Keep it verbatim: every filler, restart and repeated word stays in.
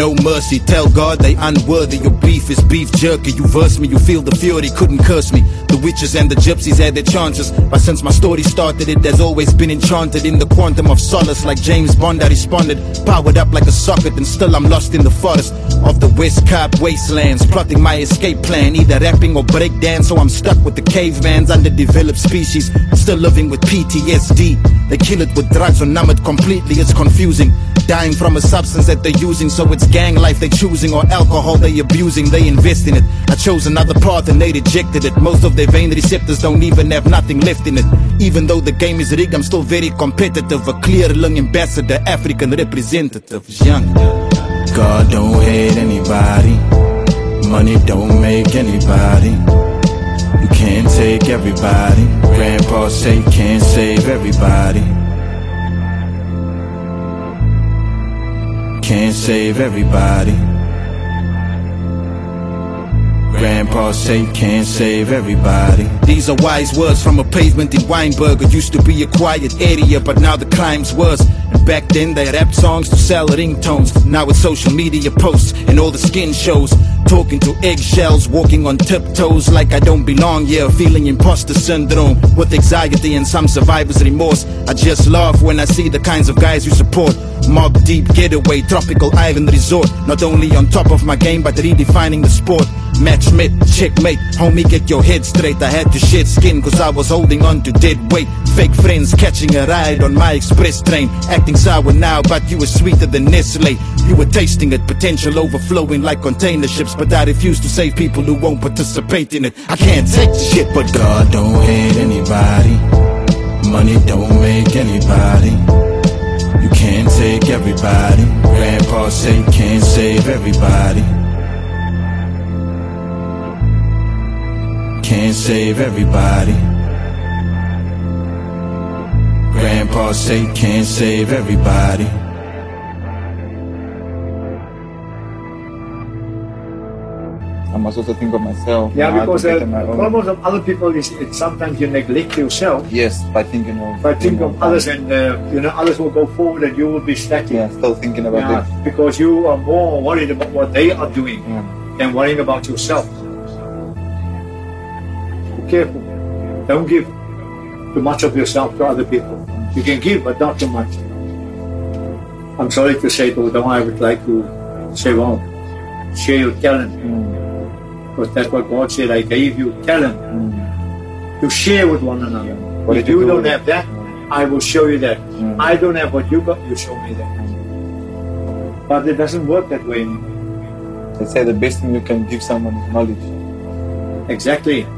no mercy. Tell God they unworthy. Your beef is beef jerky. You verse me, you feel the fury, couldn't curse me. The witches and the gypsies had their chances, but since my story started, it has always been enchanted in the quantum of solace. Like James Bond, I responded, powered up like a socket, and still I'm lost in the forest of the West Cape wastelands, plotting my escape plan, either rapping or breakdance. So I'm stuck with the cavemans, underdeveloped species, still living with P T S D. They kill it with drugs or numb it completely, it's confusing. Dying from a substance that they're using, so it's gang life they choosing, or alcohol they abusing, they invest in it. I chose another path and they rejected it. Most of their vein receptors don't even have nothing left in it. Even though the game is rigged, I'm still very competitive. A clear lung ambassador, African representative. Young. God don't hate anybody, money don't make anybody. You can't take everybody, Grandpa say can't save everybody. Can't save everybody. Grandpa say can't save everybody. These are wise words from a pavement in Weinberg. It used to be a quiet area, but now the crime's worse. And back then they rapped songs to sell ringtones. Now it's social media posts and all the skin shows. Talking to eggshells, walking on tiptoes like I don't belong here, feeling imposter syndrome with anxiety and some survivor's remorse. I just laugh when I see the kinds of guys you support. Mob Deep Getaway, Tropical Island Resort. Not only on top of my game, but redefining the sport. Match mate, checkmate, homie get your head straight. I had to shed skin cause I was holding on to dead weight. Fake friends catching a ride on my express train. Acting sour now, but you were sweeter than Nestle. You were tasting it, potential overflowing like container ships. But I refuse to save people who won't participate in it. I can't take the shit, but God don't hate anybody, money don't make anybody. You can't take everybody, Grandpa say can't save everybody. Can't save everybody. Grandpa say can't save everybody. I must also think of myself. Yeah, because the uh, problem of other people is it, sometimes you neglect yourself. Yes, by thinking of. By thinking of others, and uh, you know others will go forward, and you will be stacking. Yeah, still thinking about yeah, it. Because you are more worried about what they are doing yeah. than worrying about yourself. Be careful. Don't give too much of yourself to other people. You can give, but not too much. I'm sorry to say, though, I would like to say, well, share your talent. Mm. Because that's what God said, I gave you talent mm. to share with one another. What if you you do don't have that, mm. I will show you that. Mm. I don't have what you got, you show me that. Mm. But it doesn't work that way. They say the best thing you can give someone is knowledge. Exactly.